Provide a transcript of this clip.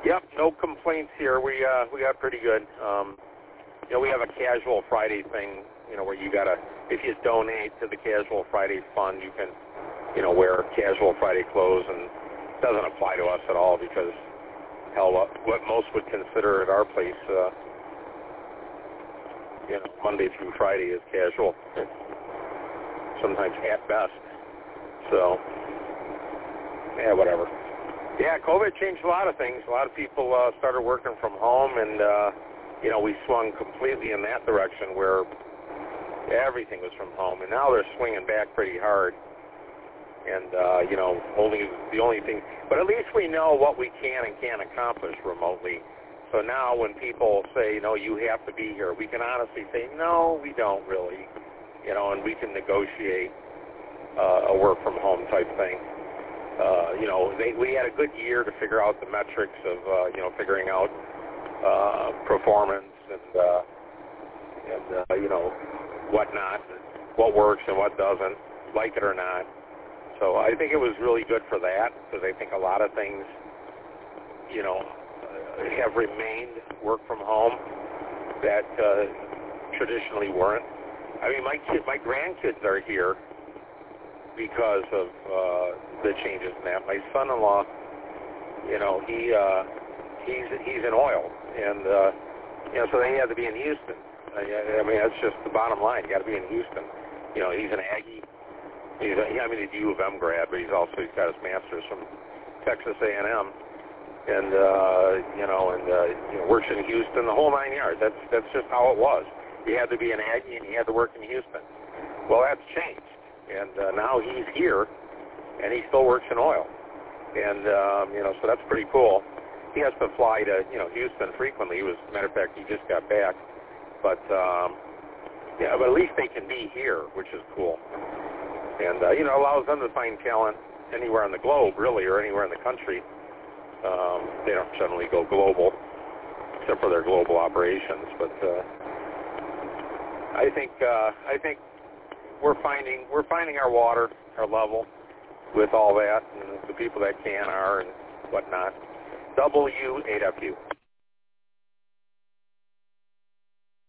Yep, no complaints here. We got pretty good. We have a Casual Friday thing, where you gotta, if you donate to the Casual Friday Fund, you can, wear Casual Friday clothes, and it doesn't apply to us at all because, hell, what most would consider at our place, Monday through Friday is casual, sometimes at best. So, yeah, whatever. Yeah, COVID changed a lot of things. A lot of people started working from home, and, we swung completely in that direction where everything was from home. And now they're swinging back pretty hard. And, the only thing, but at least we know what we can and can't accomplish remotely. So now when people say, you have to be here, we can honestly say, no, we don't really, and we can negotiate a work from home type thing. We had a good year to figure out the metrics of, figuring out performance and whatnot, what works and what doesn't, like it or not. So I think it was really good for that because I think a lot of things, have remained work from home that traditionally weren't. I mean, my grandkids are here because of the changes in that. My son-in-law, he's in oil, and so they had to be in Houston. I mean, that's just the bottom line. You got to be in Houston. He's an Aggie. He's a U of M grad, but he's got his master's from Texas A&M, and works in Houston, the whole 9 yards. That's just how it was. You had to be an Aggie, and you had to work in Houston. Well, that's changed, and now he's here, and he still works in oil, and so that's pretty cool. He has to fly to Houston frequently. Matter of fact, he just got back, but but at least they can be here, which is cool. And, allows them to find talent anywhere on the globe, really, or anywhere in the country. They don't generally go global, except for their global operations. But I think we're finding our water, our level, with all that, and the people that can are, and whatnot. WAW.